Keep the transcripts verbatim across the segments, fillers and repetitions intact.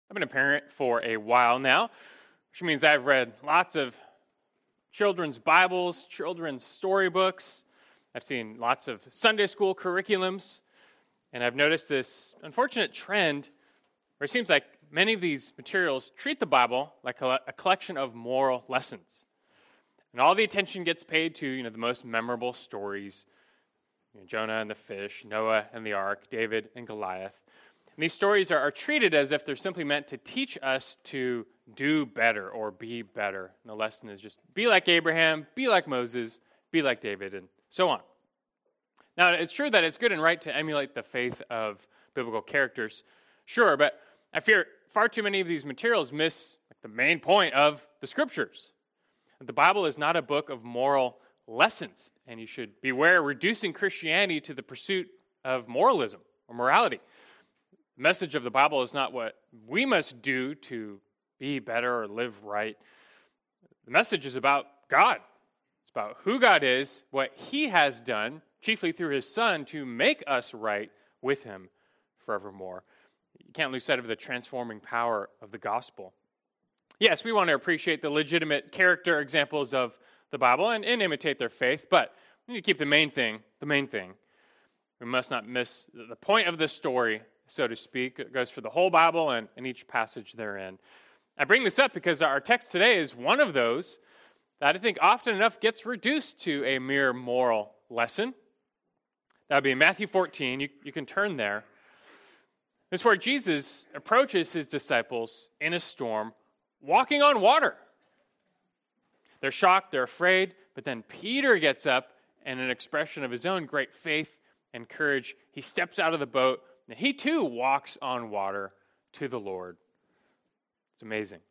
I've been a parent for a while now, which means I've read lots of children's Bibles, children's storybooks. I've seen lots of Sunday school curriculums, and I've noticed this unfortunate trend where it seems like many of these materials treat the Bible like a, a collection of moral lessons. And all the attention gets paid to, you know, the most memorable stories, you know, Jonah and the fish, Noah and the ark, David and Goliath. And these stories are, are treated as if they're simply meant to teach us to do better or be better. And the lesson is just be like Abraham, be like Moses, be like David, and so on. Now, it's true that it's good and right to emulate the faith of biblical characters, sure, but I fear far too many of these materials miss like, the main point of the Scriptures. The Bible is not a book of moral lessons, and you should beware reducing Christianity to the pursuit of moralism or morality. The message of the Bible is not what we must do to be better or live right. The message is about God. It's about who God is, what He has done, chiefly through His Son, to make us right with Him forevermore. You can't lose sight of the transforming power of the gospel. Yes, we want to appreciate the legitimate character examples of the Bible and, and imitate their faith, but we need to keep the main thing, the main thing. We must not miss the point of the story, so to speak. It goes for the whole Bible and, and each passage therein. I bring this up because our text today is one of those that I think often enough gets reduced to a mere moral lesson. That would be in Matthew fourteen. You, you can turn there. It's where Jesus approaches His disciples in a storm, walking on water. They're shocked, they're afraid, but then Peter gets up and in an expression of his own great faith and courage, he steps out of the boat and he too walks on water to the Lord. It's amazing.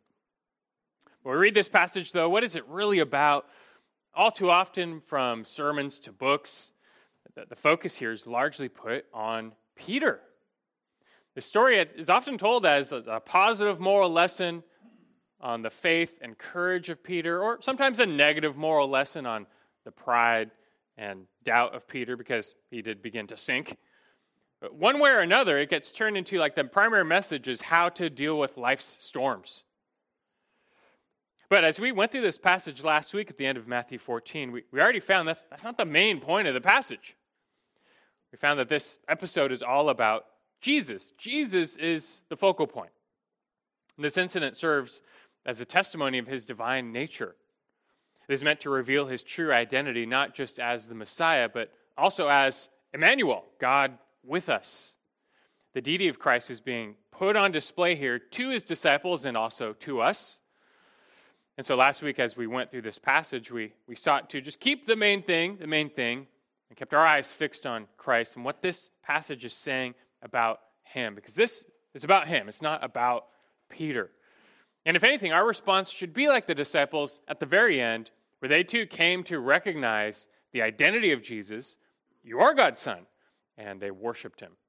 When we read this passage, though, what is it really about? All too often, from sermons to books, the focus here is largely put on Peter. The story is often told as a positive moral lesson on the faith and courage of Peter, or sometimes a negative moral lesson on the pride and doubt of Peter because he did begin to sink. But one way or another, it gets turned into like the primary message is how to deal with life's storms. But as we went through this passage last week at the end of Matthew fourteen, we, we already found that's, that's not the main point of the passage. We found that this episode is all about Jesus. Jesus is the focal point. And this incident serves as a testimony of His divine nature. It is meant to reveal His true identity, not just as the Messiah, but also as Emmanuel, God with us. The deity of Christ is being put on display here to His disciples and also to us. And so last week as we went through this passage, we, we sought to just keep the main thing, the main thing, and kept our eyes fixed on Christ and what this passage is saying about Him. Because this is about Him. It's not about Peter. And if anything, our response should be like the disciples at the very end, where they too came to recognize the identity of Jesus. You are God's Son. And they worshiped Him.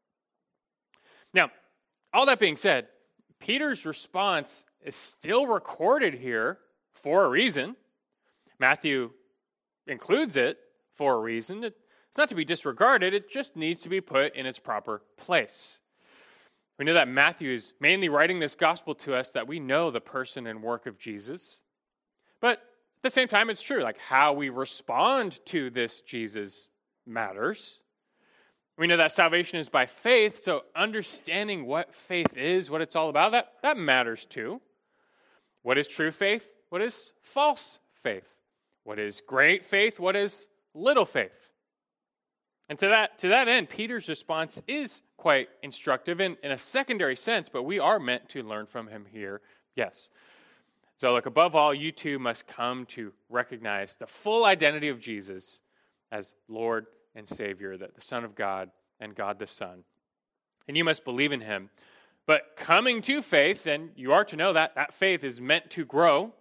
Now, all that being said, Peter's response is still recorded here for a reason. Matthew includes it for a reason. It's not to be disregarded. It just needs to be put in its proper place. We know that Matthew is mainly writing this gospel to us that we know the person and work of Jesus. But at the same time, it's true. Like how we respond to this Jesus matters. We know that salvation is by faith, so understanding what faith is, what it's all about, that, that matters too. What is true faith? What is false faith? What is great faith? What is little faith? And to that, to that end, Peter's response is quite instructive in, in a secondary sense, but we are meant to learn from him here, yes. So look, above all, you too must come to recognize the full identity of Jesus as Lord and Savior, the, the Son of God and God the Son. And you must believe in Him. But coming to faith, and you are to know that that faith is meant to grow.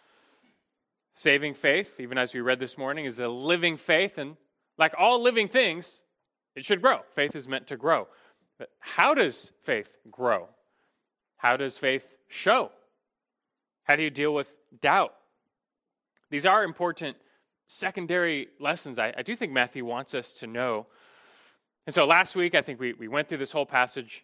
Saving faith, even as we read this morning, is a living faith, and like all living things, it should grow. Faith is meant to grow. But how does faith grow? How does faith show? How do you deal with doubt? These are important secondary lessons I, I do think Matthew wants us to know. And so last week, I think we, we went through this whole passage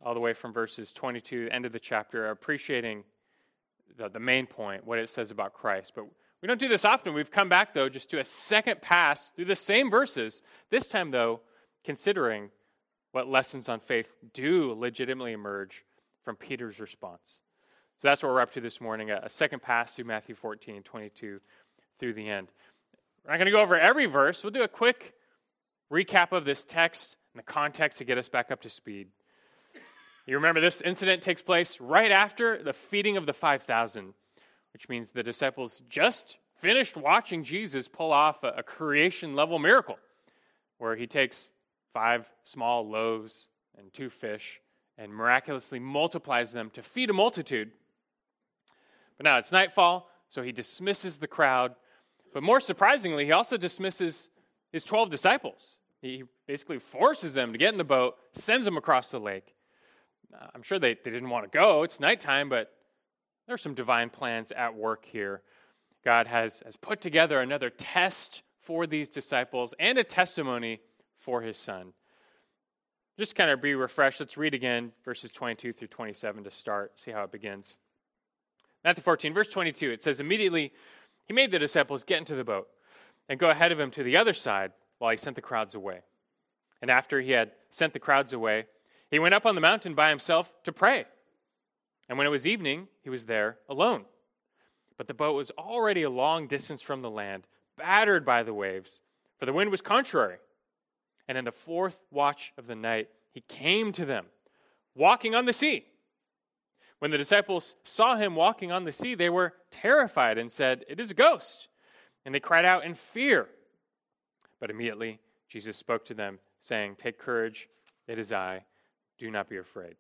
all the way from verses twenty-two, end of the chapter, appreciating the, the main point, what it says about Christ. But we don't do this often. We've come back, though, just to a second pass through the same verses. This time, though, considering what lessons on faith do legitimately emerge from Peter's response. So that's what we're up to this morning, a, a second pass through Matthew fourteen, twenty-two through the end. We're not going to go over every verse. We'll do a quick recap of this text and the context to get us back up to speed. You remember this incident takes place right after the feeding of the five thousand, which means the disciples just finished watching Jesus pull off a, a creation-level miracle where he takes five small loaves and two fish and miraculously multiplies them to feed a multitude. But now it's nightfall, so he dismisses the crowd. But more surprisingly, he also dismisses his twelve disciples. He basically forces them to get in the boat, sends them across the lake. Uh, I'm sure they, they didn't want to go. It's nighttime, but there are some divine plans at work here. God has, has put together another test for these disciples and a testimony for his son. Just kind of be refreshed. Let's read again verses twenty-two through twenty-seven to start, see how it begins. Matthew fourteen, verse twenty-two, it says, "Immediately he made the disciples get into the boat and go ahead of him to the other side while he sent the crowds away. And after he had sent the crowds away, he went up on the mountain by himself to pray. And when it was evening, he was there alone. But the boat was already a long distance from the land, battered by the waves, for the wind was contrary. And in the fourth watch of the night, he came to them, walking on the sea. When the disciples saw him walking on the sea, they were terrified and said, 'It is a ghost.' And they cried out in fear. But immediately Jesus spoke to them, saying, 'Take courage, it is I. Do not be afraid.'"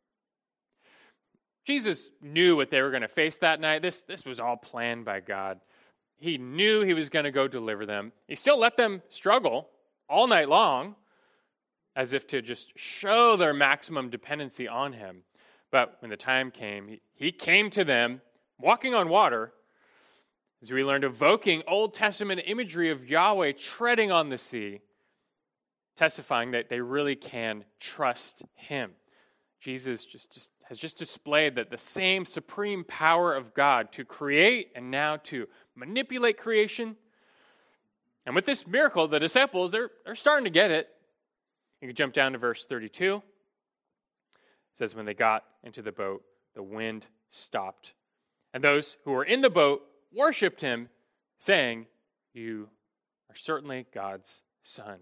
Jesus knew what they were going to face that night. This, this was all planned by God. He knew he was going to go deliver them. He still let them struggle all night long, as if to just show their maximum dependency on him. But when the time came, he, he came to them, walking on water, as we learned, evoking Old Testament imagery of Yahweh treading on the sea, testifying that they really can trust him. Jesus just, just has just displayed that the same supreme power of God to create and now to manipulate creation. And with this miracle, the disciples, they're, they're starting to get it. You can jump down to verse thirty-two. It says, when they got into the boat, the wind stopped. And those who were in the boat worshipped him, saying, "You are certainly God's Son."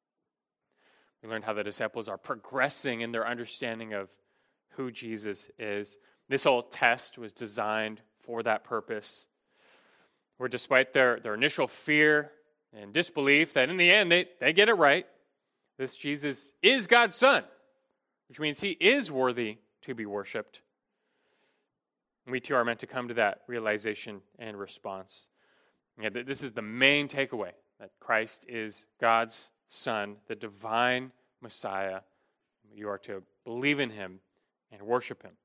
We learned how the disciples are progressing in their understanding of who Jesus is. This whole test was designed for that purpose. Where despite their, their initial fear and disbelief, that in the end they, they get it right. This Jesus is God's Son, which means he is worthy to be worshipped. And we too are meant to come to that realization and response. Yeah, this is the main takeaway, that Christ is God's Son, the divine Messiah. You are to believe in him and worship him.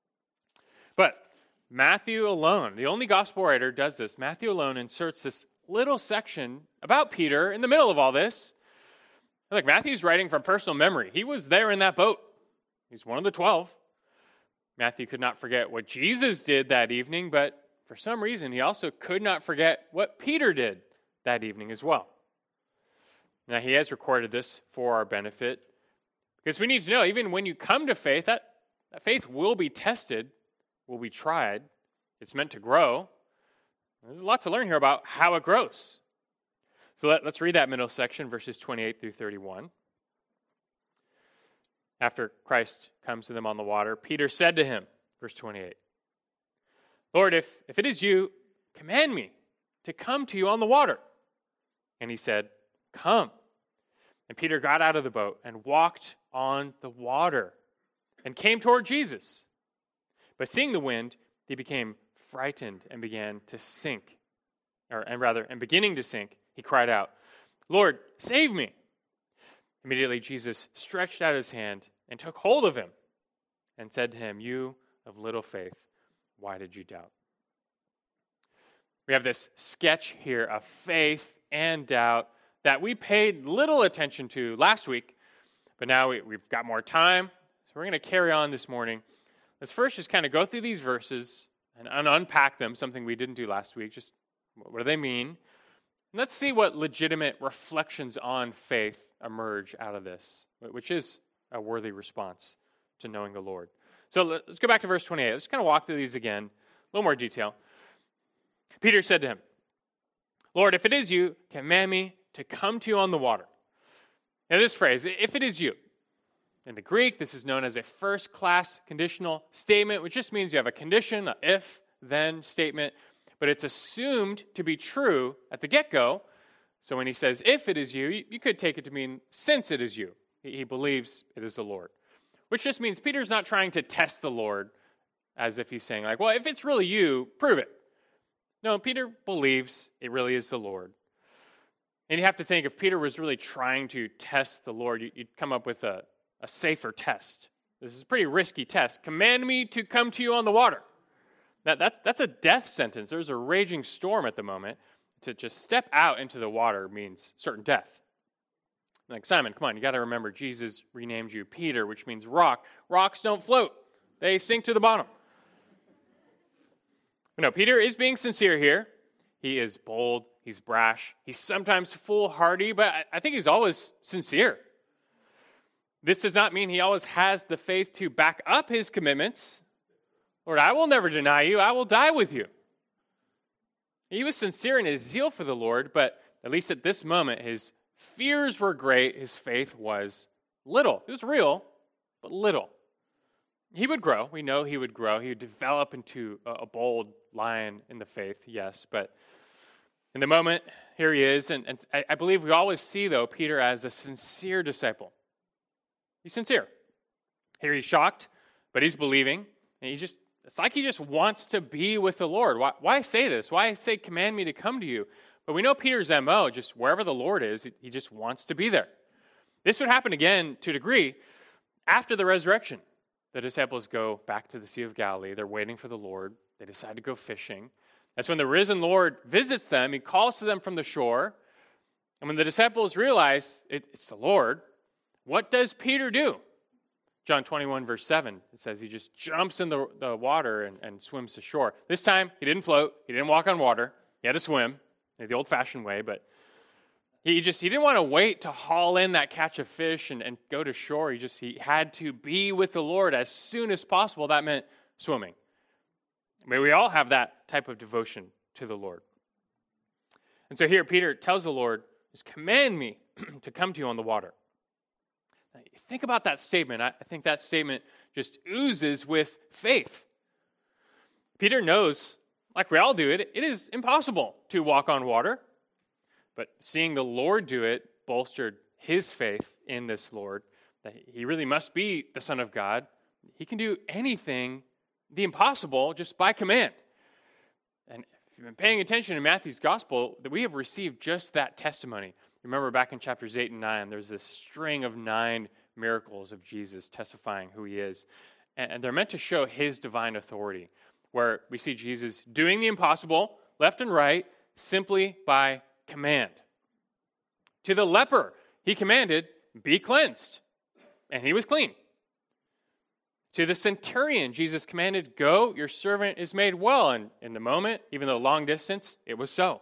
But Matthew alone, the only gospel writer does this, Matthew alone inserts this little section about Peter in the middle of all this. Like, Matthew's writing from personal memory. He was there in that boat. He's one of the twelve. Matthew could not forget what Jesus did that evening, but for some reason he also could not forget what Peter did that evening as well. Now, he has recorded this for our benefit, because we need to know, even when you come to faith, that, that faith will be tested, will be tried. It's meant to grow. There's a lot to learn here about how it grows. So let, let's read that middle section, verses twenty-eight through thirty-one. After Christ comes to them on the water, Peter said to him, verse twenty-eight, "Lord, if, if it is you, command me to come to you on the water." And he said, "Come." And Peter got out of the boat and walked on the water and came toward Jesus. But seeing the wind, he became frightened and began to sink. Or, and rather, and beginning to sink, he cried out, "Lord, save me." Immediately Jesus stretched out his hand and took hold of him and said to him, "You of little faith, why did you doubt?" We have this sketch here of faith and doubt that we paid little attention to last week, but now we, we've got more time, So we're going to carry on this morning. Let's first just kind of go through these verses and un- unpack them, something we didn't do last week. Just what do they mean? And let's see what legitimate reflections on faith emerge out of this, which is a worthy response to knowing the Lord. So let's go back to verse twenty-eight. Let's kind of walk through these again, a little more detail. Peter said to him, Lord, if it is you, command me to come to you on the water. Now this phrase, if it is you, in the Greek, this is known as a first-class conditional statement, which just means you have a condition, a if-then statement, but it's assumed to be true at the get-go. So when he says, if it is you, you could take it to mean, since it is you. He believes it is the Lord, which just means Peter's not trying to test the Lord as if he's saying, like, well, if it's really you, prove it. No, Peter believes it really is the Lord. And you have to think, if Peter was really trying to test the Lord, you'd come up with a A safer test. This is a pretty risky test. Command me to come to you on the water. That, that's, that's a death sentence. There's a raging storm at the moment. To just step out into the water means certain death. Like, Simon, come on, you got to remember Jesus renamed you Peter, which means rock. Rocks don't float. They sink to the bottom. No, Peter is being sincere here. He is bold. He's brash. He's sometimes foolhardy, but I, I think he's always sincere. This does not mean he always has the faith to back up his commitments. Lord, I will never deny you. I will die with you. He was sincere in his zeal for the Lord, but at least at this moment, his fears were great. His faith was little. It was real, but little. He would grow. We know he would grow. He would develop into a bold lion in the faith, yes. But in the moment, here he is. And, and I believe we always see, though, Peter as a sincere disciple. He's sincere. Here he's shocked, but he's believing. And he just, it's like he just wants to be with the Lord. Why, why say this? Why say, command me to come to you? But we know Peter's M O, just wherever the Lord is, he just wants to be there. This would happen again to a degree after the resurrection. The disciples go back to the Sea of Galilee. They're waiting for the Lord. They decide to go fishing. That's when the risen Lord visits them. He calls to them from the shore. And when the disciples realize it, it's the Lord, what does Peter do? John twenty-one, verse seven, it says he just jumps in the, the water and, and swims to shore. This time, he didn't float. He didn't walk on water. He had to swim the old-fashioned way, but he just he didn't want to wait to haul in that catch of fish and, and go to shore. He just he had to be with the Lord as soon as possible. That meant swimming. I mean, we all have that type of devotion to the Lord. And so here, Peter tells the Lord, just command me to come to you on the water. Now, think about that statement. I think that statement just oozes with faith. Peter knows, like we all do, it, it is impossible to walk on water. But seeing the Lord do it bolstered his faith in this Lord, that he really must be the Son of God. He can do anything, the impossible, just by command. And if you've been paying attention in Matthew's gospel, that we have received just that testimony. Remember back in chapters eight and nine, there's this string of nine miracles of Jesus testifying who he is. And they're meant to show his divine authority, where we see Jesus doing the impossible, left and right, simply by command. To the leper, he commanded, be cleansed. And he was clean. To the centurion, Jesus commanded, go, your servant is made well. And in the moment, even though long distance, it was so.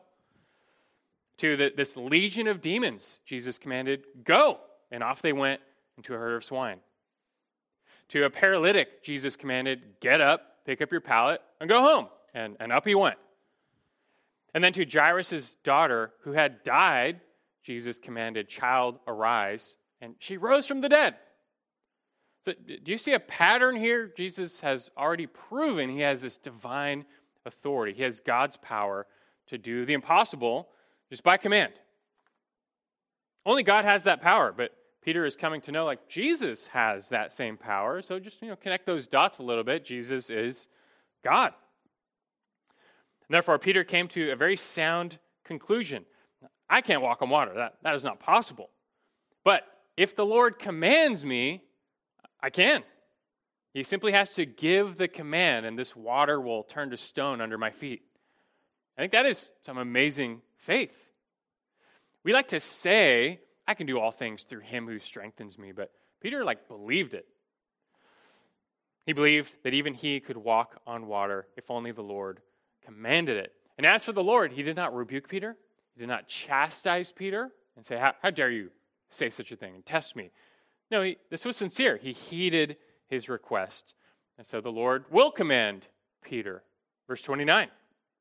To the, this legion of demons, Jesus commanded, go. And off they went into a herd of swine. To a paralytic, Jesus commanded, get up, pick up your pallet, and go home. And, and up he went. And then to Jairus' daughter, who had died, Jesus commanded, child, arise. And she rose from the dead. So do you see a pattern here? Jesus has already proven he has this divine authority. He has God's power to do the impossible just by command. Only God has that power, but Peter is coming to know, like, Jesus has that same power. So just, you know, connect those dots a little bit. Jesus is God. And therefore, Peter came to a very sound conclusion. I can't walk on water. That, that is not possible. But if the Lord commands me, I can. He simply has to give the command, and this water will turn to stone under my feet. I think that is some amazing faith. We like to say, I can do all things through him who strengthens me, but Peter, like, believed it. He believed that even he could walk on water if only the Lord commanded it. And as for the Lord, he did not rebuke Peter. He did not chastise Peter and say, how, how dare you say such a thing and test me? No, he, this was sincere. He heeded his request. And so the Lord will command Peter. Verse twenty-nine.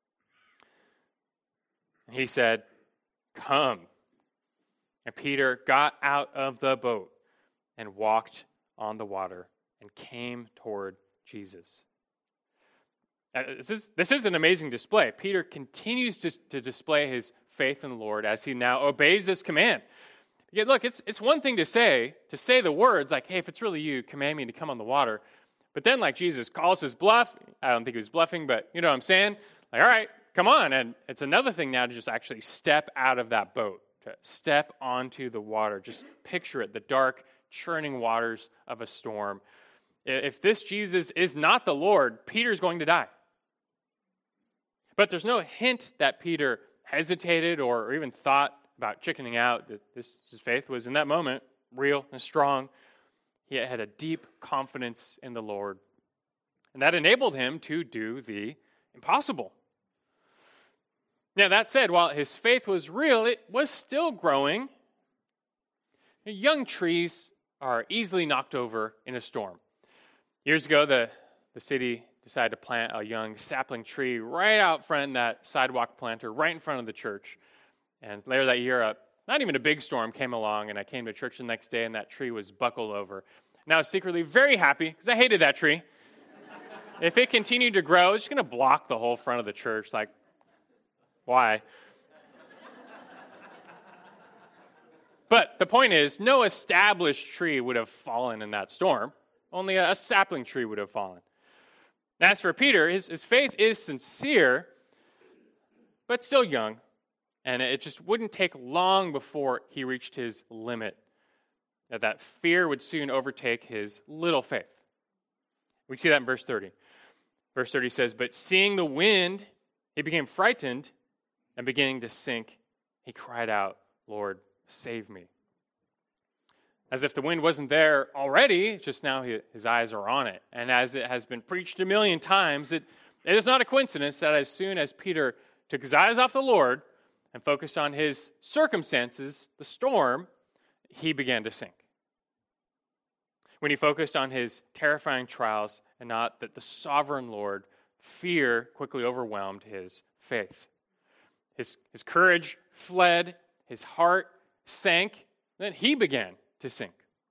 And he said, come. And Peter got out of the boat and walked on the water and came toward Jesus. Uh, this is, this is an amazing display. Peter continues to, to display his faith in the Lord as he now obeys this command. Yeah, look, it's it's one thing to say, to say the words like, hey, if it's really you, command me to come on the water. But then like Jesus calls his bluff. I don't think he was bluffing, but you know what I'm saying? Like, all right, come on. And it's another thing now to just actually step out of that boat, to step onto the water. Just picture it, the dark, churning waters of a storm. If this Jesus is not the Lord, Peter's going to die. But there's no hint that Peter hesitated or even thought about chickening out. That this, his faith was in that moment real and strong. He had a deep confidence in the Lord. And that enabled him to do the impossible. Now, that said, while his faith was real, it was still growing. Young trees are easily knocked over in a storm. Years ago, the, the city decided to plant a young sapling tree right out front, that sidewalk planter, right in front of the church. And later that year, a, not even a big storm came along, and I came to church the next day, and that tree was buckled over. And I was secretly very happy, because I hated that tree. If it continued to grow, it's just going to block the whole front of the church. Like, why? But the point is, no established tree would have fallen in that storm. Only a, a sapling tree would have fallen. As for Peter, his, his faith is sincere, but still young. And it just wouldn't take long before he reached his limit. That, that fear would soon overtake his little faith. We see that in verse thirty. Verse thirty says, but seeing the wind, he became frightened, and beginning to sink, he cried out, Lord, save me. As if the wind wasn't there already, just now he, his eyes are on it. And as it has been preached a million times, it, it is not a coincidence that as soon as Peter took his eyes off the Lord and focused on his circumstances, the storm, he began to sink. When he focused on his terrifying trials and not that the sovereign Lord, fear quickly overwhelmed his faith. His, his courage fled, his heart sank, then he began to sink.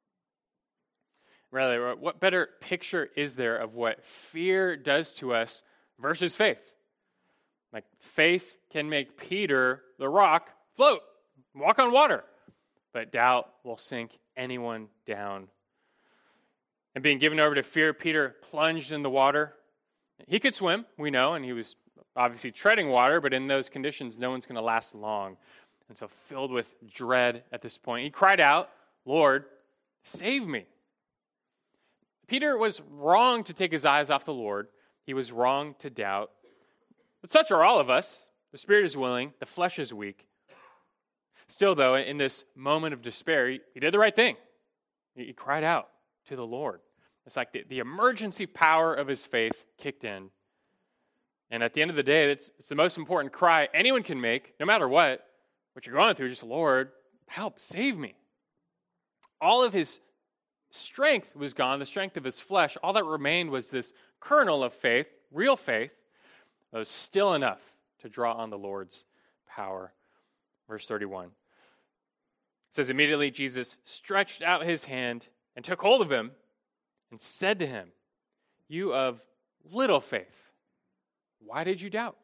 Rather, what better picture is there of what fear does to us versus faith? Like, faith can make Peter, the rock, float, walk on water, but doubt will sink anyone down. And being given over to fear, Peter plunged in the water. He could swim, we know, and he was obviously treading water, but in those conditions, no one's going to last long. And so filled with dread at this point, he cried out, Lord, save me. Peter was wrong to take his eyes off the Lord. He was wrong to doubt. But such are all of us. The spirit is willing, the flesh is weak. Still, though, in this moment of despair, he, he did the right thing. He, he cried out to the Lord. It's like the, the emergency power of his faith kicked in. And at the end of the day, it's, it's the most important cry anyone can make, no matter what, what you're going through, just, Lord, help, save me. All of his strength was gone, the strength of his flesh. All that remained was this kernel of faith, real faith, that was still enough to draw on the Lord's power. Verse thirty-one. It says, immediately Jesus stretched out his hand and took hold of him and said to him, you of little faith, why did you doubt?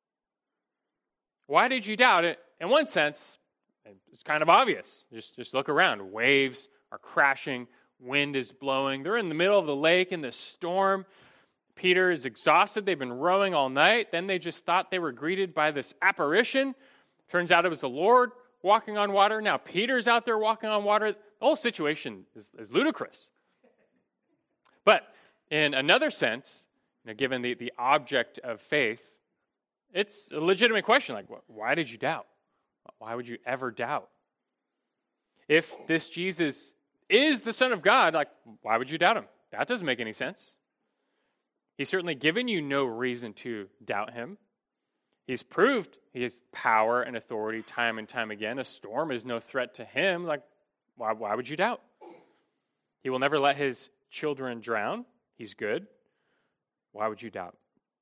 Why did you doubt it? In one sense, it's kind of obvious. Just, just look around. Waves are crashing. Wind is blowing. They're in the middle of the lake in this storm. Peter is exhausted. They've been rowing all night. Then they just thought they were greeted by this apparition. Turns out it was the Lord walking on water. Now Peter's out there walking on water. The whole situation is, is ludicrous. But in another sense, you know, given the, the object of faith, it's a legitimate question. Like, why did you doubt? Why would you ever doubt? If this Jesus is the Son of God, like, why would you doubt him? That doesn't make any sense. He's certainly given you no reason to doubt him. He's proved his power and authority time and time again. A storm is no threat to him. Like, why, why would you doubt? He will never let his children drown. He's good. Why would you doubt?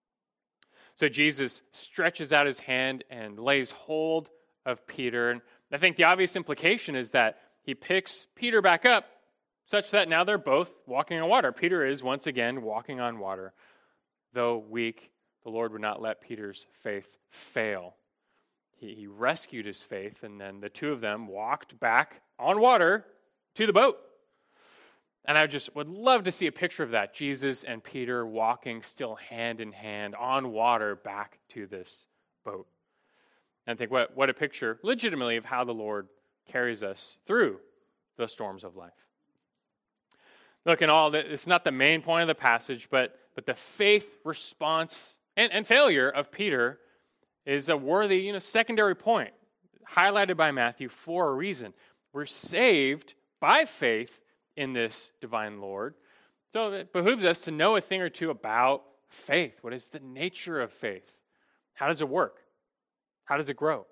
So Jesus stretches out his hand and lays hold of Peter. And I think the obvious implication is that he picks Peter back up such that now they're both walking on water. Peter is once again walking on water. Though weak, the Lord would not let Peter's faith fail. He, he rescued his faith, and then the two of them walked back on water to the boat. And I just would love to see a picture of that. Jesus and Peter walking still hand in hand on water back to this boat. And I think what, what a picture, legitimately, of how the Lord carries us through the storms of life. Look, in all, it's not the main point of the passage, but, but the faith response and, and failure of Peter is a worthy, you know, secondary point, highlighted by Matthew for a reason. We're saved by faith in this divine Lord. So it behooves us to know a thing or two about faith. What is the nature of faith? How does it work? How does it grow?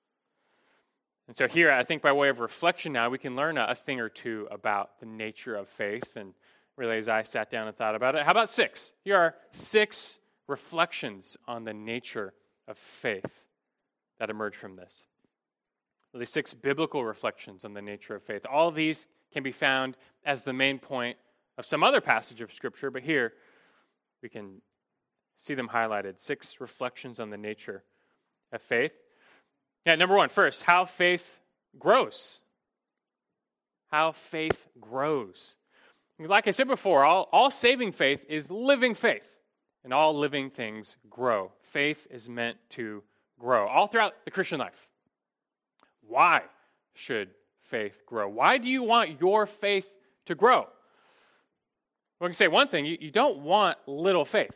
And so here, I think by way of reflection now, we can learn a, a thing or two about the nature of faith. And really, as I sat down and thought about it, how about six? Here are six reflections on the nature of faith that emerge from this. Really, six biblical reflections on the nature of faith. All of these can be found as the main point of some other passage of Scripture, but here we can see them highlighted. Six reflections on the nature of faith. Yeah, number one, first, how faith grows. How faith grows. Like I said before, all, all saving faith is living faith, and all living things grow. Faith is meant to grow all throughout the Christian life. Why should faith grow? Why do you want your faith to grow? We can say one thing, you, you don't want little faith.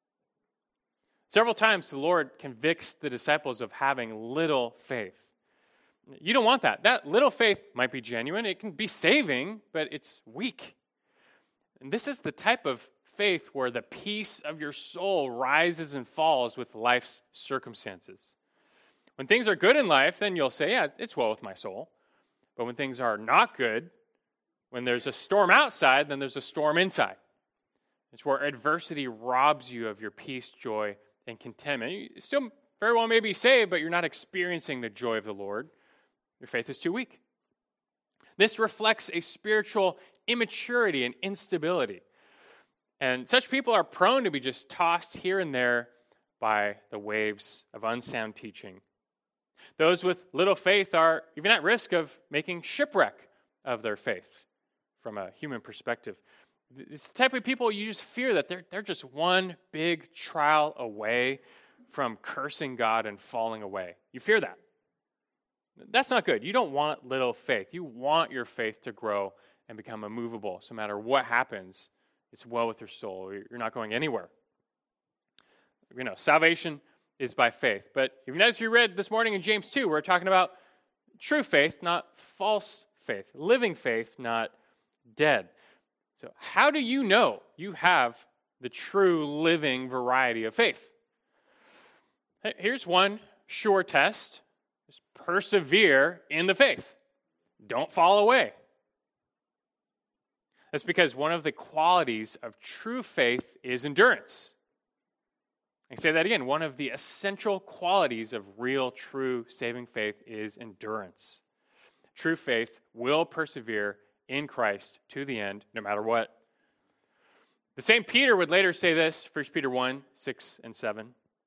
Several times the Lord convicts the disciples of having little faith. You don't want that. That little faith might be genuine. It can be saving, but it's weak. And this is the type of faith where the peace of your soul rises and falls with life's circumstances. When things are good in life, then you'll say, yeah, it's well with my soul. But when things are not good, when there's a storm outside, then there's a storm inside. It's where adversity robs you of your peace, joy, and contentment. You still very well may be saved, but you're not experiencing the joy of the Lord. Your faith is too weak. This reflects a spiritual immaturity and instability. And such people are prone to be just tossed here and there by the waves of unsound teaching. Those with little faith are even at risk of making shipwreck of their faith from a human perspective. It's the type of people you just fear that they're, they're just one big trial away from cursing God and falling away. You fear that. That's not good. You don't want little faith. You want your faith to grow and become immovable. So no matter what happens, it's well with your soul. You're not going anywhere. You know, salvation is by faith. But even as we read this morning in James two, we're talking about true faith, not false faith. Living faith, not dead. So how do you know you have the true living variety of faith? Here's one sure test. Just persevere in the faith. Don't fall away. That's because one of the qualities of true faith is endurance. I say that again. One of the essential qualities of real, true, saving faith is endurance. True faith will persevere in Christ to the end, no matter what. The same Peter would later say this, First Peter one, six and seven.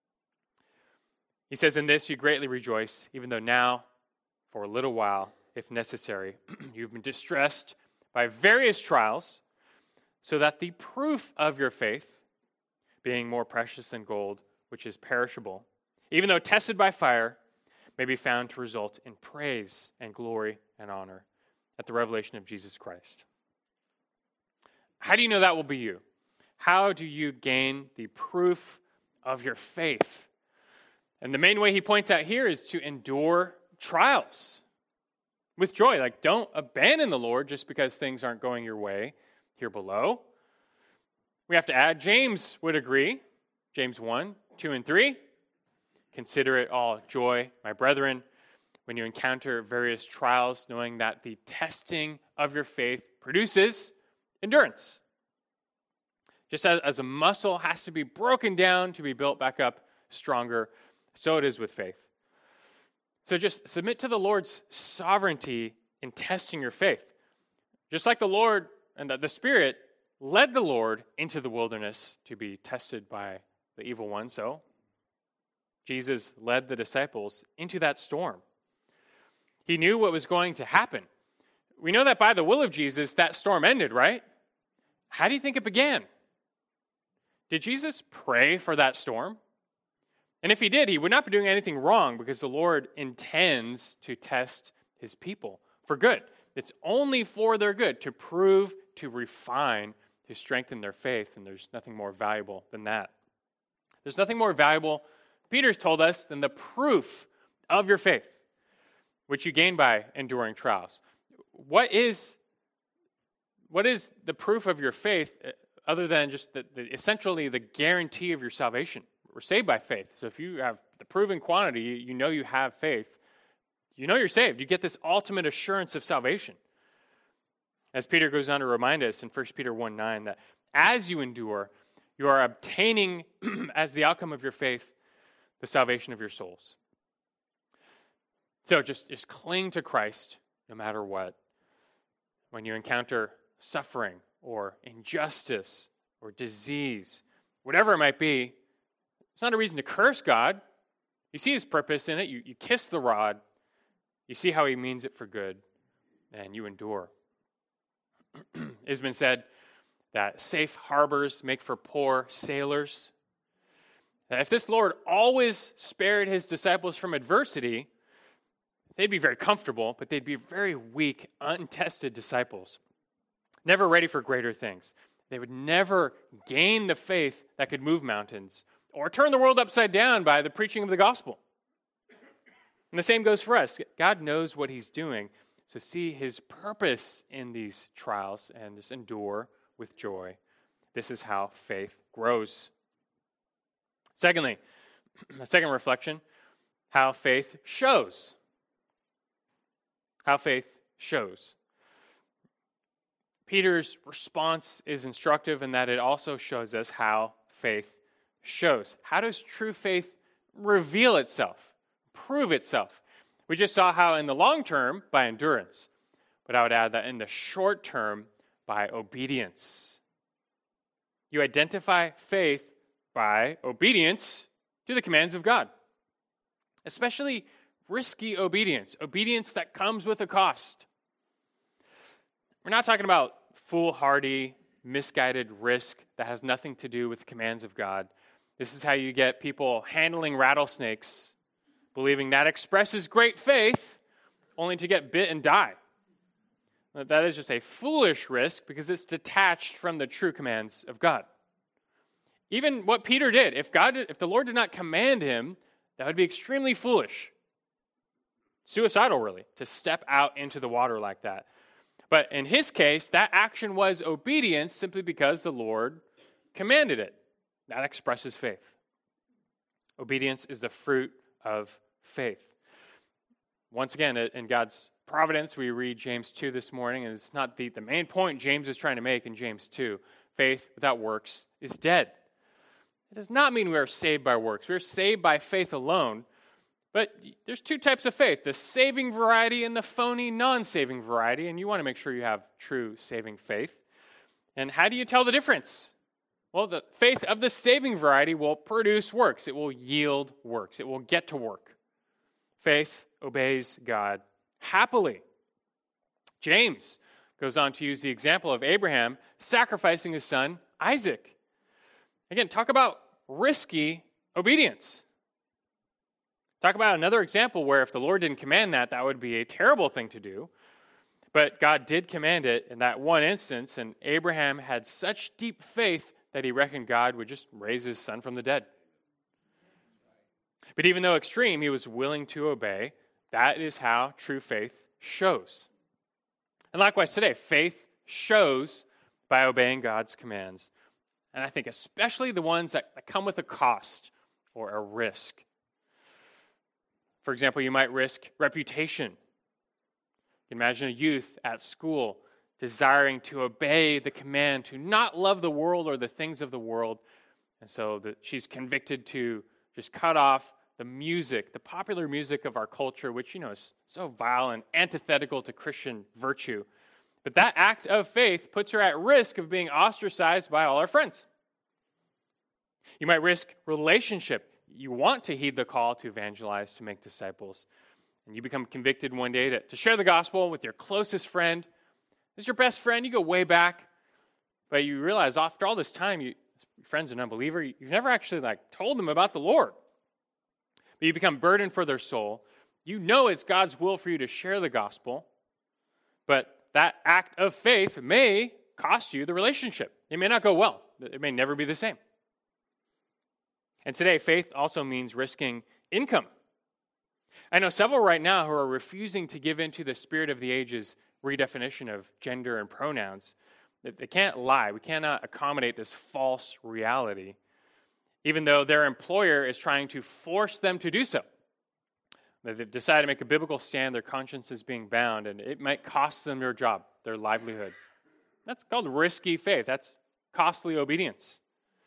He says, "In this you greatly rejoice, even though now, for a little while, if necessary, you've been distressed by various trials, so that the proof of your faith, being more precious than gold, which is perishable, even though tested by fire, may be found to result in praise and glory and honor at the revelation of Jesus Christ." How do you know that will be you? How do you gain the proof of your faith? And the main way he points out here is to endure trials with joy. Like, don't abandon the Lord just because things aren't going your way here below. We have to add, James would agree. James one, two, and three. Consider it all joy, my brethren, when you encounter various trials, knowing that the testing of your faith produces endurance. Just as, as a muscle has to be broken down to be built back up stronger, so it is with faith. So just submit to the Lord's sovereignty in testing your faith. Just like the Lord and the, the Spirit led the Lord into the wilderness to be tested by the evil one, so Jesus led the disciples into that storm. He knew what was going to happen. We know that by the will of Jesus, that storm ended, right? How do you think it began? Did Jesus pray for that storm? And if he did, he would not be doing anything wrong because the Lord intends to test his people for good. It's only for their good, to prove, to refine, to strengthen their faith, and there's nothing more valuable than that. There's nothing more valuable, Peter's told us, than the proof of your faith, which you gain by enduring trials. What is, what is the proof of your faith other than just the, the, essentially the guarantee of your salvation? We're saved by faith. So if you have the proven quantity, you know you have faith, you know you're saved. You get this ultimate assurance of salvation. As Peter goes on to remind us in First Peter one nine that as you endure, you are obtaining as the outcome of your faith the salvation of your souls. So just, just cling to Christ no matter what. When you encounter suffering or injustice or disease, whatever it might be, it's not a reason to curse God. You see his purpose in it. You, you kiss the rod. You see how he means it for good, and you endure. It has been said that safe harbors make for poor sailors. That if this Lord always spared his disciples from adversity, they'd be very comfortable, but they'd be very weak, untested disciples, never ready for greater things. They would never gain the faith that could move mountains or turn the world upside down by the preaching of the gospel. And the same goes for us. God knows what he's doing, so see his purpose in these trials and just endure with joy. This is how faith grows. Secondly, a second reflection, how faith shows. How faith shows. Peter's response is instructive in that it also shows us how faith shows. How does true faith reveal itself, prove itself? We just saw how in the long term, by endurance. But I would add that in the short term, by obedience. You identify faith by obedience to the commands of God. Especially risky obedience, obedience that comes with a cost. We're not talking about foolhardy, misguided risk that has nothing to do with the commands of God. This is how you get people handling rattlesnakes, believing that expresses great faith, only to get bit and die. That is just a foolish risk because it's detached from the true commands of God. Even what Peter did, if God, did, if the Lord did not command him, that would be extremely foolish. Suicidal, really, to step out into the water like that. But in his case, that action was obedience simply because the Lord commanded it. That expresses faith. Obedience is the fruit of faith. Once again, in God's providence, we read James two this morning, and it's not the, the main point James is trying to make in James two. Faith without works is dead. It does not mean we are saved by works. We are saved by faith alone. But there's two types of faith, the saving variety and the phony non-saving variety, and you want to make sure you have true saving faith. And how do you tell the difference? Well, the faith of the saving variety will produce works. It will yield works. It will get to work. Faith obeys God happily. James goes on to use the example of Abraham sacrificing his son, Isaac. Again, talk about risky obedience. Talk about another example where if the Lord didn't command that, that would be a terrible thing to do. But God did command it in that one instance, and Abraham had such deep faith that he reckoned God would just raise his son from the dead. But even though extreme, he was willing to obey. That is how true faith shows. And likewise today, faith shows by obeying God's commands. And I think especially the ones that, that come with a cost or a risk. For example, you might risk reputation. Imagine a youth at school desiring to obey the command to not love the world or the things of the world. And so that she's convicted to just cut off the music, the popular music of our culture, which, you know, is so vile and antithetical to Christian virtue. But that act of faith puts her at risk of being ostracized by all her friends. You might risk relationship. You want to heed the call to evangelize, to make disciples. And you become convicted one day to, to share the gospel with your closest friend. This is your best friend. You go way back. But you realize after all this time, you, your friend's an unbeliever. You've never actually like told them about the Lord. But you become burdened for their soul. You know it's God's will for you to share the gospel. But that act of faith may cost you the relationship. It may not go well. It may never be the same. And today, faith also means risking income. I know several right now who are refusing to give in to the spirit of the age's redefinition of gender and pronouns. They can't lie. We cannot accommodate this false reality, even though their employer is trying to force them to do so. They've decided to make a biblical stand, their conscience is being bound, and it might cost them their job, their livelihood. That's called risky faith. That's costly obedience.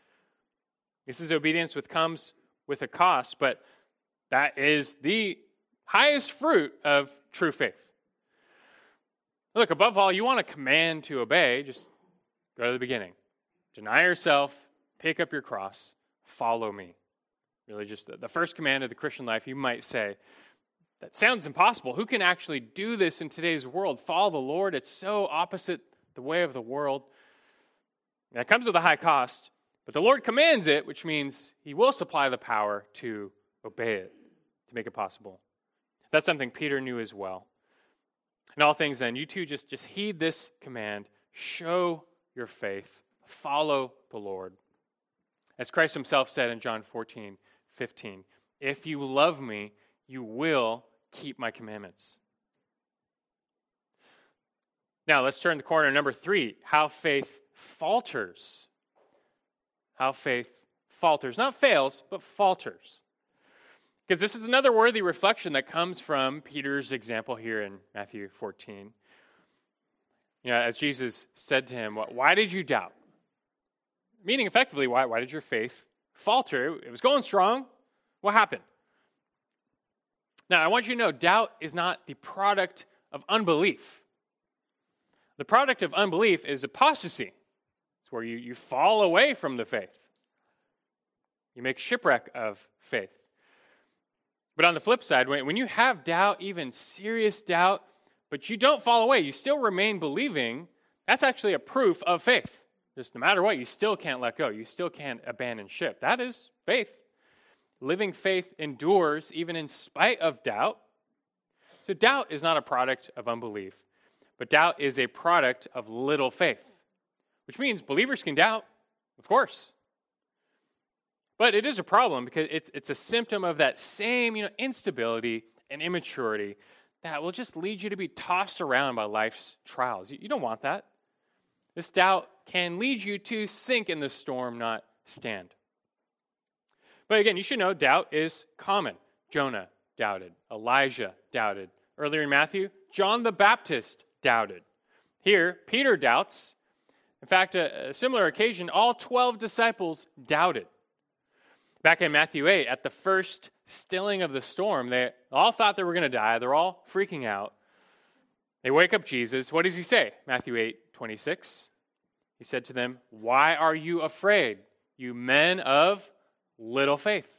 This is obedience which comes with a cost, but that is the highest fruit of true faith. Look, above all, you want a command to obey, just go to the beginning. Deny yourself, pick up your cross, follow me. Really just the, the first command of the Christian life, you might say. That sounds impossible. Who can actually do this in today's world? Follow the Lord. It's so opposite the way of the world. And it comes with a high cost, but the Lord commands it, which means he will supply the power to obey it, to make it possible. That's something Peter knew as well. In all things then, you too just, just heed this command. Show your faith. Follow the Lord. As Christ himself said in John fourteen fifteen, if you love me, you will keep my commandments. Now, let's turn the corner. Number three, how faith falters. How faith falters. Not fails, but falters. Because this is another worthy reflection that comes from Peter's example here in Matthew fourteen. You know, as Jesus said to him, why did you doubt? Meaning effectively, why, why did your faith falter? It was going strong. What happened? Now, I want you to know, doubt is not the product of unbelief. The product of unbelief is apostasy. It's where you, you fall away from the faith. You make shipwreck of faith. But on the flip side, when, when you have doubt, even serious doubt, but you don't fall away, you still remain believing, that's actually a proof of faith. Just no matter what, you still can't let go. You still can't abandon ship. That is faith. Living faith endures even in spite of doubt. So doubt is not a product of unbelief, but doubt is a product of little faith, which means believers can doubt, of course. But it is a problem because it's it's a symptom of that same, you know, instability and immaturity that will just lead you to be tossed around by life's trials. You, you don't want that. This doubt can lead you to sink in the storm, not stand. But again, you should know doubt is common. Jonah doubted. Elijah doubted. Earlier in Matthew, John the Baptist doubted. Here, Peter doubts. In fact, a, a similar occasion, all twelve disciples doubted. Back in Matthew eight, at the first stilling of the storm, they all thought they were going to die. They're all freaking out. They wake up Jesus. What does he say? Matthew eight twenty-six. He said to them, "Why are you afraid, you men of little faith?"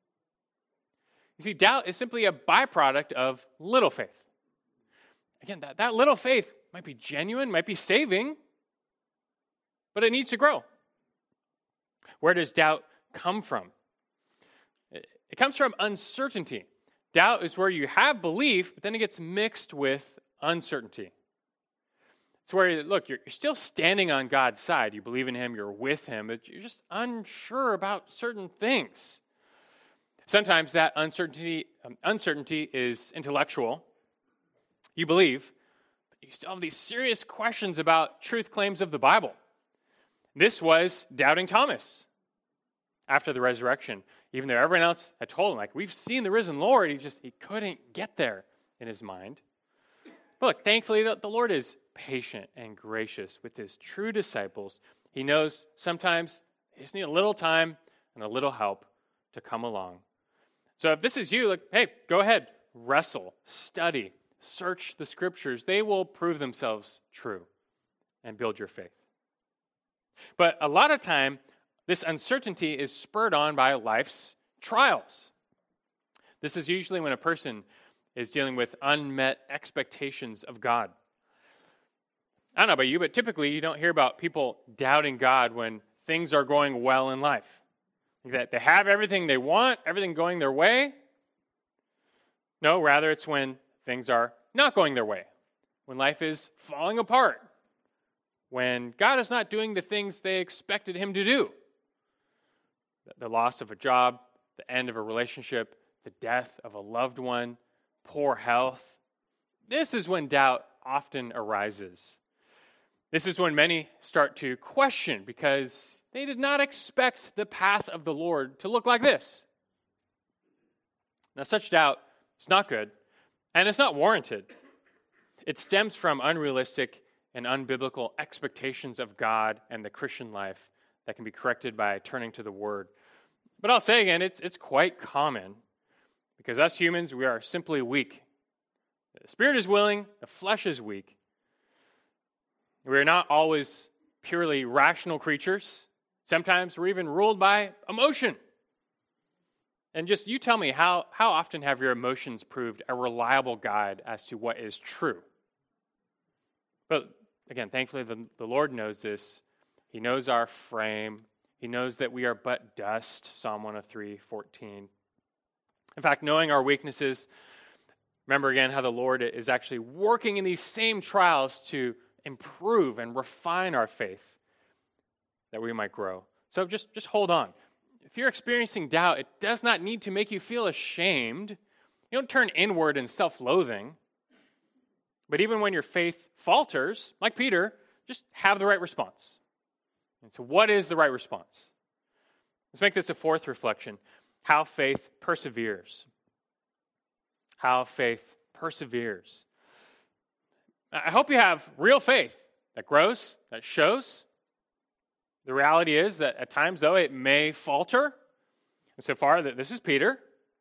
You see, doubt is simply a byproduct of little faith. Again, that, that little faith might be genuine, might be saving, but it needs to grow. Where does doubt come from? It, it comes from uncertainty. Doubt is where you have belief, but then it gets mixed with uncertainty. It's where, look, you're, you're still standing on God's side. You believe in him, you're with him, but you're just unsure about certain things. Sometimes that uncertainty, um, uncertainty is intellectual. You believe, but you still have these serious questions about truth claims of the Bible. This was doubting Thomas after the resurrection. Even though everyone else had told him, like, we've seen the risen Lord, he just, he couldn't get there in his mind. But look, thankfully, the, the Lord is patient and gracious with his true disciples. He knows sometimes they just need a little time and a little help to come along. So if this is you, like, hey, go ahead, wrestle, study, search the scriptures. They will prove themselves true and build your faith. But a lot of time, this uncertainty is spurred on by life's trials. This is usually when a person is dealing with unmet expectations of God. I don't know about you, but typically you don't hear about people doubting God when things are going well in life. That they have everything they want, everything going their way. No, rather it's when things are not going their way, when life is falling apart, when God is not doing the things they expected him to do. The loss of a job, the end of a relationship, the death of a loved one, poor health. This is when doubt often arises. This is when many start to question because they did not expect the path of the Lord to look like this. Now, such doubt is not good, and it's not warranted. It stems from unrealistic and unbiblical expectations of God and the Christian life that can be corrected by turning to the Word. But I'll say again, it's, it's quite common because us humans, we are simply weak. The spirit is willing, the flesh is weak. We are not always purely rational creatures. Sometimes we're even ruled by emotion. And just you tell me, how, how often have your emotions proved a reliable guide as to what is true? But again, thankfully, the, the Lord knows this. He knows our frame. He knows that we are but dust, Psalm one oh three, fourteen. In fact, knowing our weaknesses, remember again how the Lord is actually working in these same trials to improve and refine our faith that we might grow. So just, just hold on. If you're experiencing doubt, it does not need to make you feel ashamed. You don't turn inward in self-loathing. But even when your faith falters, like Peter, just have the right response. And so what is the right response? Let's make this a fourth reflection. How faith perseveres. How faith perseveres. I hope you have real faith that grows, that shows. The reality is that at times, though, it may falter. And so far, this is Peter.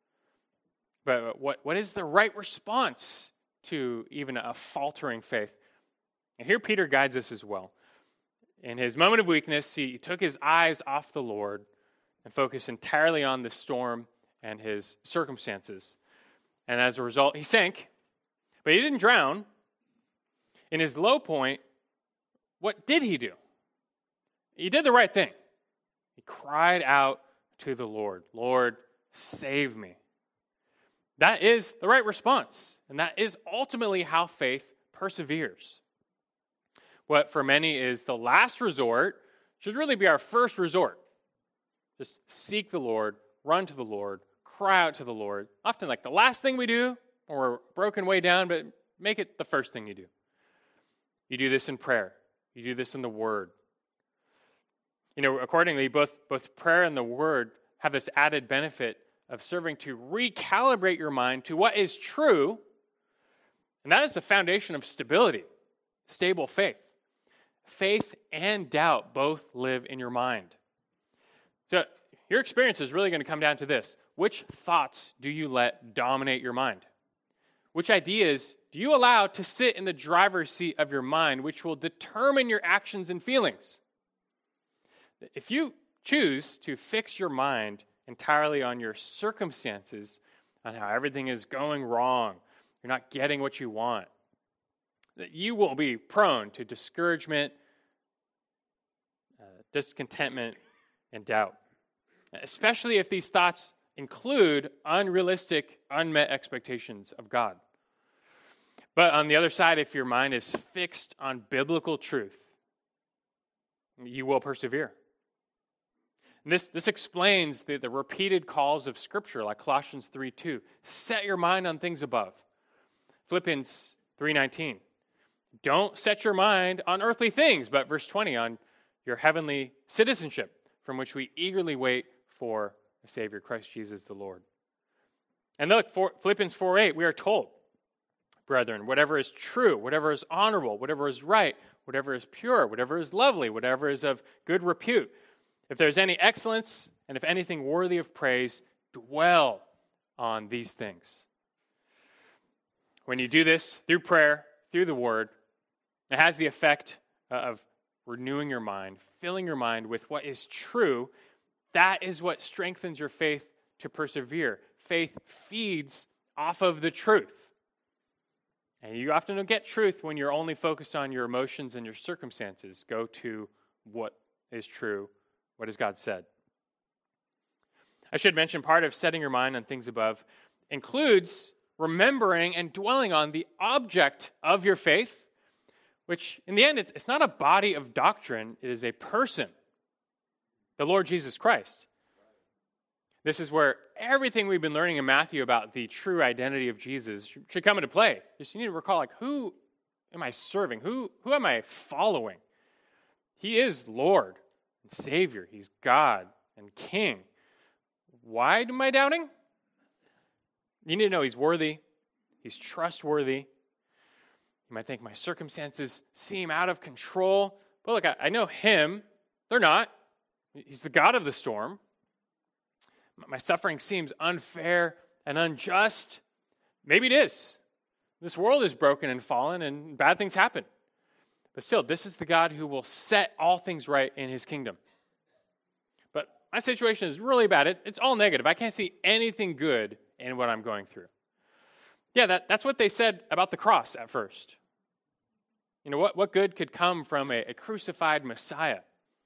But what, what is the right response to even a faltering faith? And here Peter guides us as well. In his moment of weakness, he took his eyes off the Lord and focused entirely on the storm and his circumstances. And as a result, he sank, but he didn't drown. In his low point, what did he do? He did the right thing. He cried out to the Lord, Lord, save me. That is the right response, and that is ultimately how faith perseveres. What for many is the last resort should really be our first resort. Just seek the Lord, run to the Lord, cry out to the Lord. Often like the last thing we do, or we're broken way down, but make it the first thing you do. You do this in prayer. You do this in the Word. You know, accordingly, both, both prayer and the Word have this added benefit of serving to recalibrate your mind to what is true, and that is the foundation of stability, stable faith. Faith and doubt both live in your mind. So your experience is really going to come down to this. Which thoughts do you let dominate your mind? Which ideas do you allow to sit in the driver's seat of your mind, which will determine your actions and feelings? If you choose to fix your mind entirely on your circumstances, on how everything is going wrong, you're not getting what you want, that you will be prone to discouragement, uh, discontentment, and doubt. Especially if these thoughts include unrealistic, unmet expectations of God. But on the other side, if your mind is fixed on biblical truth, you will persevere. And this, this explains the, the repeated calls of Scripture, like Colossians three two. Set your mind on things above. Philippians three nineteen. Don't set your mind on earthly things, but verse twenty, on your heavenly citizenship from which we eagerly wait for a Savior, Christ Jesus the Lord. And look, for Philippians four eight, we are told, brethren, whatever is true, whatever is honorable, whatever is right, whatever is pure, whatever is lovely, whatever is of good repute, if there's any excellence and if anything worthy of praise, dwell on these things. When you do this through prayer, through the Word, it has the effect of renewing your mind, filling your mind with what is true. That is what strengthens your faith to persevere. Faith feeds off of the truth. And you often don't get truth when you're only focused on your emotions and your circumstances. Go to what is true. What has God said? I should mention part of setting your mind on things above includes remembering and dwelling on the object of your faith, which in the end, it's not a body of doctrine. It is a person, the Lord Jesus Christ. This is where everything we've been learning in Matthew about the true identity of Jesus should come into play. Just you need to recall, like, who am I serving? Who, who am I following? He is Lord and Savior. He's God and King. Why am I doubting? You need to know He's worthy. He's trustworthy. You might think my circumstances seem out of control. But look, I, I know Him. They're not. He's the God of the storm. My suffering seems unfair and unjust. Maybe it is. This world is broken and fallen, and bad things happen. But still, this is the God who will set all things right in His kingdom. But my situation is really bad. It, it's all negative. I can't see anything good in what I'm going through. Yeah, that, that's what they said about the cross at first. You know, what, what good could come from a, a crucified Messiah?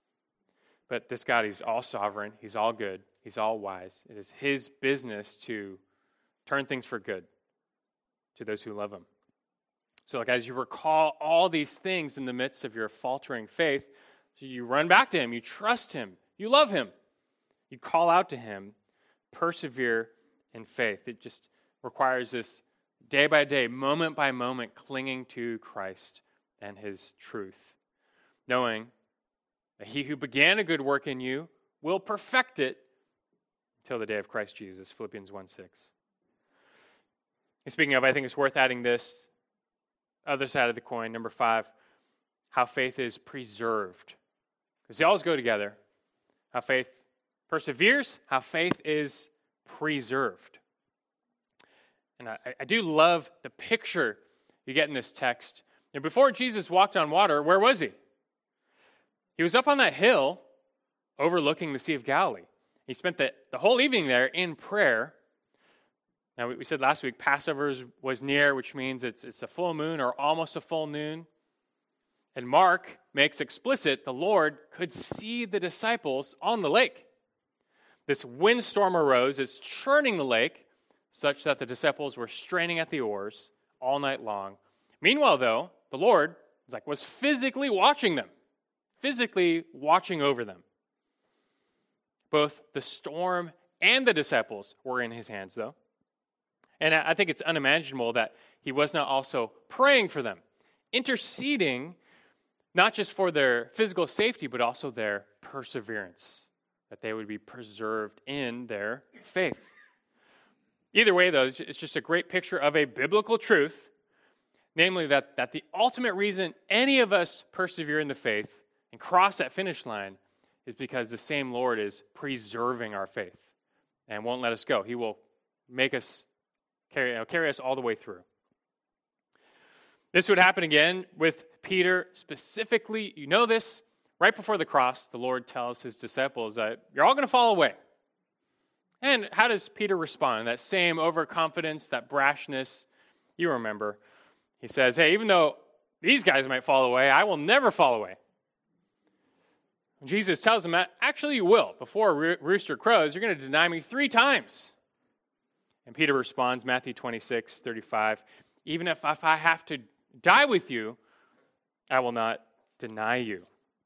But this God, He's all sovereign. He's all good. He's all wise. It is His business to turn things for good to those who love Him. So like as you recall all these things in the midst of your faltering faith, so you run back to Him, you trust Him, you love Him, you call out to Him, persevere in faith. It just requires this day by day, moment by moment, clinging to Christ and His truth, knowing that He who began a good work in you will perfect it until the day of Christ Jesus, Philippians one six. And speaking of, I think it's worth adding this other side of the coin, number five, how faith is preserved. Because they always go together. How faith perseveres, how faith is preserved. And I, I do love the picture you get in this text. And before Jesus walked on water, where was He? He was up on that hill overlooking the Sea of Galilee. He spent the, the whole evening there in prayer. Now, we said last week, Passover was near, which means it's, it's a full moon or almost a full noon. And Mark makes explicit the Lord could see the disciples on the lake. This windstorm arose, it's churning the lake, such that the disciples were straining at the oars all night long. Meanwhile, though, the Lord was, like, was physically watching them, physically watching over them. Both the storm and the disciples were in His hands, though. And I think it's unimaginable that He was not also praying for them, interceding not just for their physical safety, but also their perseverance, that they would be preserved in their faith. Either way, though, it's just a great picture of a biblical truth, namely that, that the ultimate reason any of us persevere in the faith and cross that finish line is because the same Lord is preserving our faith and won't let us go. He will make us carry, you know, carry us all the way through. This would happen again with Peter specifically. You know this. Right before the cross, the Lord tells His disciples that you're all going to fall away. And how does Peter respond? That same overconfidence, that brashness, you remember. He says, hey, even though these guys might fall away, I will never fall away. Jesus tells him that, actually you will. Before a rooster crows, you're going to deny me three times. And Peter responds, Matthew twenty-six thirty-five, even if, if I have to die with you, I will not deny you.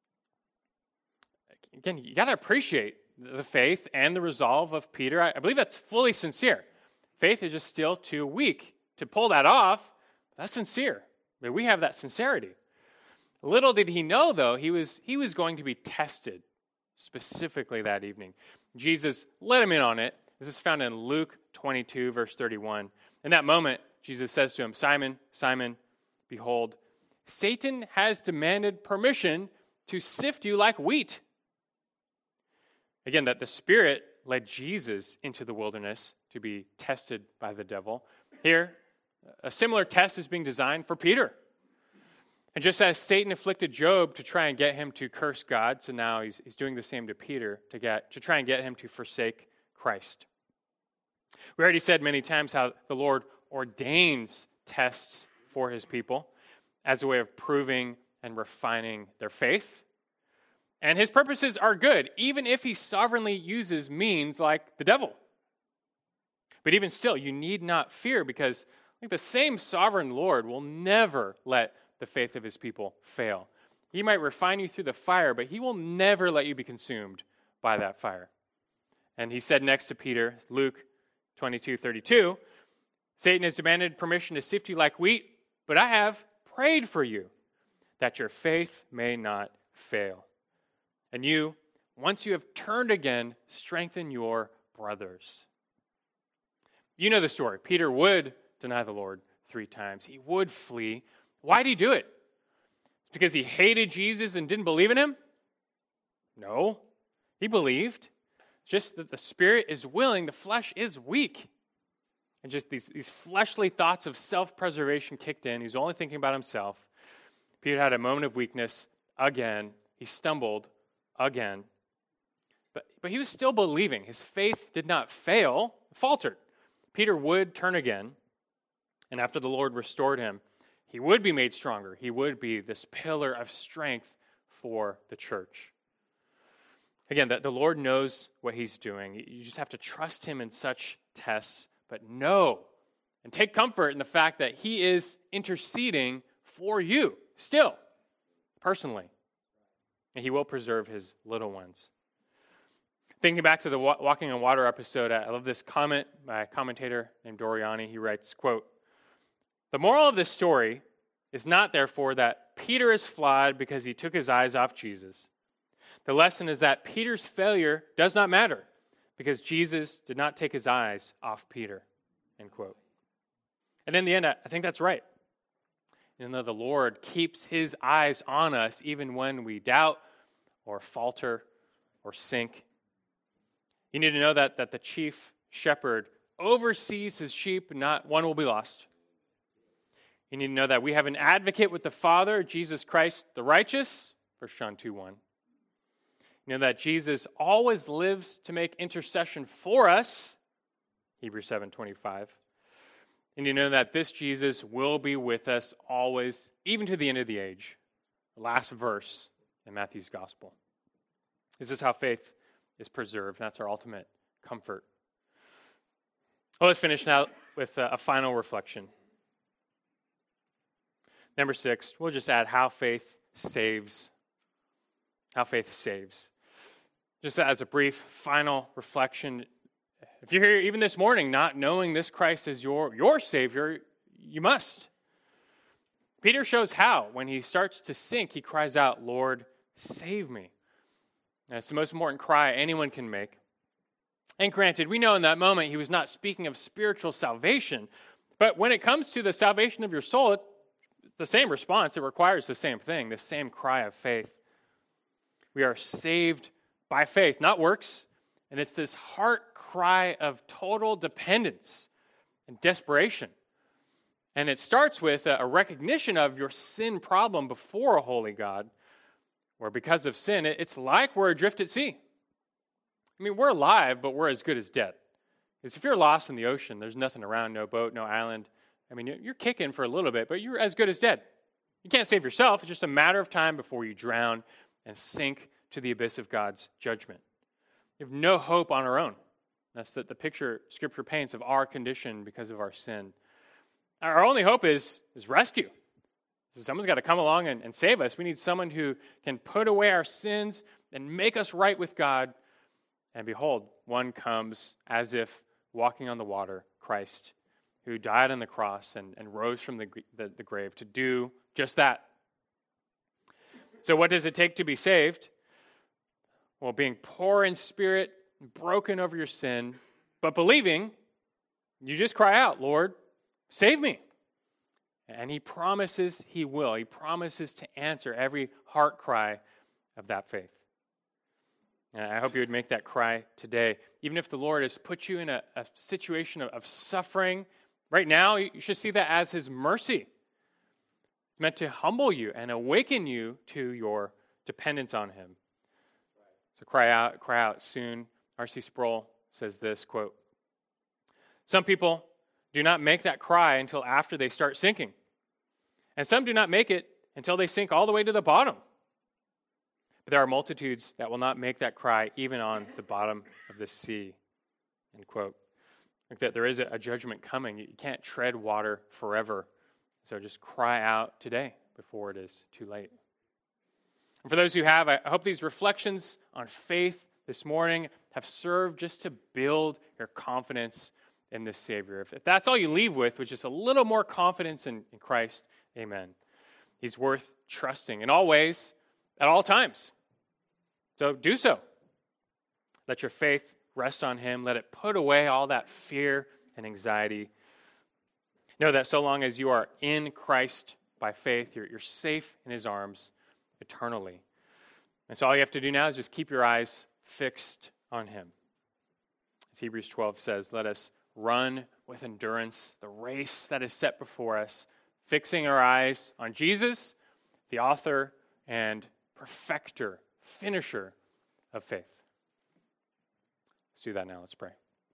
Again, you got to appreciate the faith and the resolve of Peter. I, I believe that's fully sincere. Faith is just still too weak to pull that off. That's sincere. I mean, we have that sincerity. Little did he know, though, he was, he was going to be tested specifically that evening. Jesus let him in on it. This is found in Luke twenty-two, verse thirty-one. In that moment, Jesus says to him, Simon, Simon, behold, Satan has demanded permission to sift you like wheat. Again, that the Spirit led Jesus into the wilderness to be tested by the devil. Here, a similar test is being designed for Peter. And just as Satan afflicted Job to try and get him to curse God, so now he's, he's doing the same to Peter to get to try and get him to forsake Christ. We already said many times how the Lord ordains tests for his people as a way of proving and refining their faith. And his purposes are good, even if he sovereignly uses means like the devil. But even still, you need not fear, because like the same sovereign Lord will never let the faith of his people fail. He might refine you through the fire, but he will never let you be consumed by that fire. And he said next to Peter, Luke twenty-two thirty-two, Satan has demanded permission to sift you like wheat, but I have prayed for you, that your faith may not fail. And you, once you have turned again, strengthen your brothers. You know the story. Peter would deny the Lord three times. He would flee. Why did he do it? Because he hated Jesus and didn't believe in him? No. He believed. Just that the spirit is willing, the flesh is weak. And just these, these fleshly thoughts of self-preservation kicked in. He was only thinking about himself. Peter had a moment of weakness again. He stumbled again. But, but he was still believing. His faith did not fail, faltered. Peter would turn again. And after the Lord restored him, he would be made stronger. He would be this pillar of strength for the church. Again, the, the Lord knows what he's doing. You just have to trust him in such tests, but know and take comfort in the fact that he is interceding for you still, personally. And he will preserve his little ones. Thinking back to the Walking on Water episode, I love this comment by a commentator named Doriani. He writes, quote, "The moral of this story is not, therefore, that Peter is flawed because he took his eyes off Jesus. The lesson is that Peter's failure does not matter because Jesus did not take his eyes off Peter." End quote. And in the end, I think that's right. Even though the Lord keeps his eyes on us even when we doubt or falter or sink. You need to know that, that the chief shepherd oversees his sheep, not one will be lost. You need to know that we have an advocate with the Father, Jesus Christ the righteous, First John two one. You know that Jesus always lives to make intercession for us, Hebrews seven twenty-five. And you know that this Jesus will be with us always, even to the end of the age. The last verse in Matthew's gospel. This is how faith is preserved. That's our ultimate comfort. Well, let's finish now with a, a final reflection. Number six, we'll just add how faith saves. How faith saves. Just as a brief final reflection, if you're here even this morning not knowing this Christ as your, your Savior, you must. Peter shows how. When he starts to sink, he cries out, "Lord, save me." And it's the most important cry anyone can make. And granted, we know in that moment he was not speaking of spiritual salvation, but when it comes to the salvation of your soul, it's the same response. It requires the same thing, the same cry of faith. We are saved by faith, not works. And it's this heart cry of total dependence and desperation. And it starts with a recognition of your sin problem before a holy God, where because of sin, it's like we're adrift at sea. I mean, we're alive, but we're as good as dead. Because if you're lost in the ocean, there's nothing around, no boat, no island. I mean, you're kicking for a little bit, but you're as good as dead. You can't save yourself. It's just a matter of time before you drown and sink to the abyss of God's judgment. We have no hope on our own. That's the, the picture Scripture paints of our condition because of our sin. Our only hope is, is rescue. So someone's got to come along and, and save us. We need someone who can put away our sins and make us right with God. And behold, one comes as if walking on the water, Christ, who died on the cross and, and rose from the, the, the grave to do just that. So what does it take to be saved? Well, being poor in spirit, broken over your sin, but believing, you just cry out, Lord, save me. And he promises he will. He promises to answer every heart cry of that faith. And I hope you would make that cry today. Even if the Lord has put you in a, a situation of, of suffering, right now you should see that as his mercy. It's meant to humble you and awaken you to your dependence on him. So cry out, cry out soon. R C Sproul says this, quote, "Some people do not make that cry until after they start sinking. And some do not make it until they sink all the way to the bottom. But there are multitudes that will not make that cry even on the bottom of the sea." End quote. Like that there is a judgment coming. You can't tread water forever. So just cry out today before it is too late. And for those who have, I hope these reflections on faith this morning have served just to build your confidence in this Savior. If, if that's all you leave with, with just a little more confidence in, in Christ, amen. He's worth trusting in all ways, at all times. So do so. Let your faith rest on him. Let it put away all that fear and anxiety. Know that so long as you are in Christ by faith, you're, you're safe in his arms eternally. And so all you have to do now is just keep your eyes fixed on him. As Hebrews twelve says, let us run with endurance the race that is set before us, fixing our eyes on Jesus, the author and perfecter, finisher of faith. Let's do that now. Let's pray.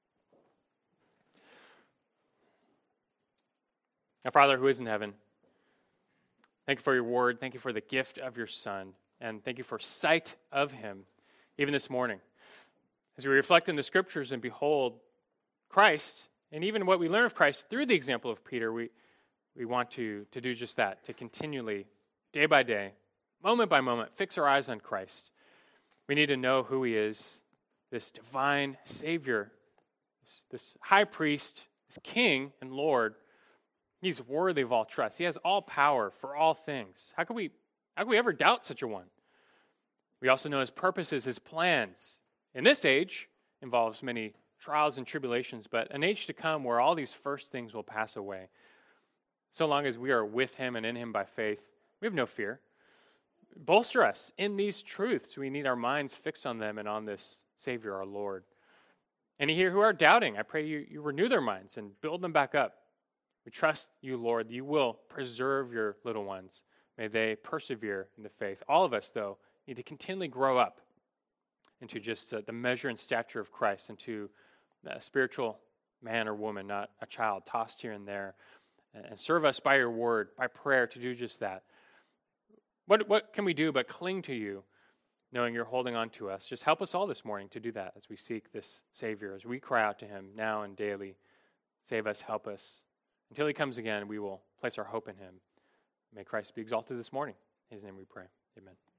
Our Father who is in heaven, thank you for your word. Thank you for the gift of your Son. And thank you for sight of him, even this morning. As we reflect in the scriptures and behold Christ, and even what we learn of Christ through the example of Peter, we, we want to, to do just that, to continually, day by day, moment by moment, fix our eyes on Christ. We need to know who he is, this divine Savior, this, this high priest, this King and Lord. He's worthy of all trust. He has all power for all things. How could we, how could we ever doubt such a one? We also know his purposes, his plans. In this age involves many trials and tribulations, but an age to come where all these first things will pass away. So long as we are with him and in him by faith, we have no fear. Bolster us in these truths. We need our minds fixed on them and on this Savior, our Lord. Any here who are doubting, I pray you, you renew their minds and build them back up. We trust you, Lord, you will preserve your little ones. May they persevere in the faith. All of us, though, need to continually grow up into just uh, the measure and stature of Christ, into a spiritual man or woman, not a child tossed here and there. And serve us by your word, by prayer, to do just that. What, what can we do but cling to you, knowing you're holding on to us? Just help us all this morning to do that as we seek this Savior, as we cry out to him now and daily. Save us, help us. Until he comes again, we will place our hope in him. May Christ be exalted this morning. In his name we pray. Amen.